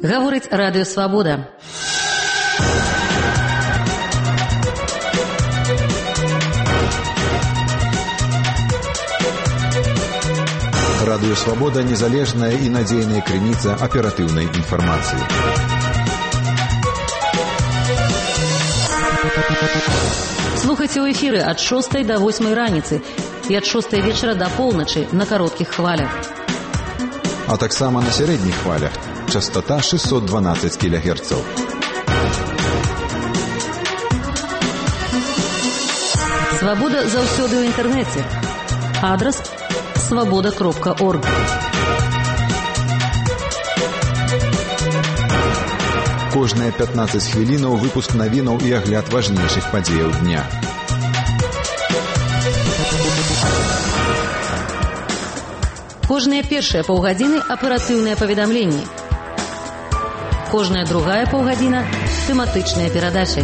Гаворыць Радыё Свабода. Радыё Свабода – незалежная і надзейная крыніца аператыўнай інфармацыі. Слухайце ў эфіры ад 6 до 8 раніцы і ад 6 вечара до поўначы на кароткіх хвалях. А таксама на сярэдніх хвалях. Частота 612 кГц. Свабода заўсёды ў інтэрнэце. Адрас свабода.орг. Кожныя 15 хвілінаў выпуск навінаў і агляд важнейшых падзеяў дня. Кожныя першыя паўгадзіны аператыўныя паведамленні. Кожная другая паўгадзіна тэматычныя перадачы.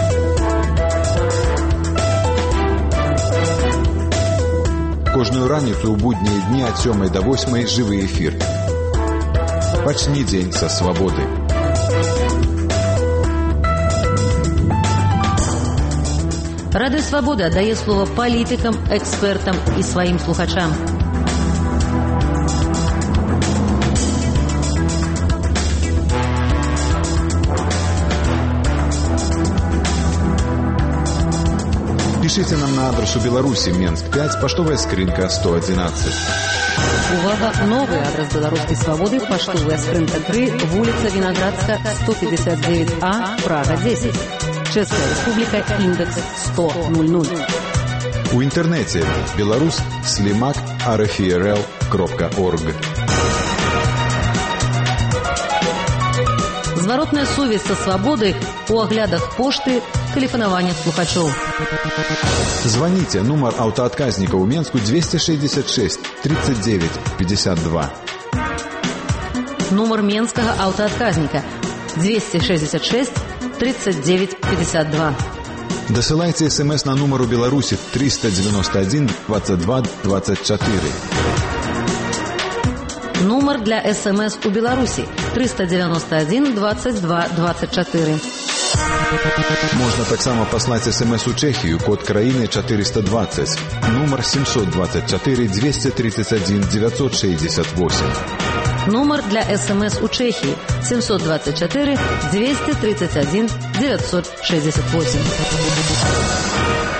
Кожную раніцу ў буднія дні ад 7 до 8 жывы эфір. Пачні дзень са свабоды. Радыё Свабода дае слова палітыкам, экспертам і сваім слухачам. Пишите нам на адресу Беларуси, Менск 5, поштовая скринка 111. Увага, новый адрес Белорусской Свободы, поштовая скринка 3, улица Виноградска, 159А, Прага 10. Чешская Республика, индекс 10000. У интернете belarus/slimak.rfrl.org. Зворотная сувязь со свободой у оглядах пошты, телефонования слухачоў. Звоните, нумар аўтаадказніка ў Менску 266 39 52. Нумар менскага аўтаадказніка 266 39 52. Дасылайце смс на нумар у Беларусі 391 22 24. Нумар для СМС у Беларуси 391 22 24. Можна таксама паслаць СМС у Чэхію, код краіны 420, нумар 724 231 968. Нумар для СМС у Чехии 724 231 968.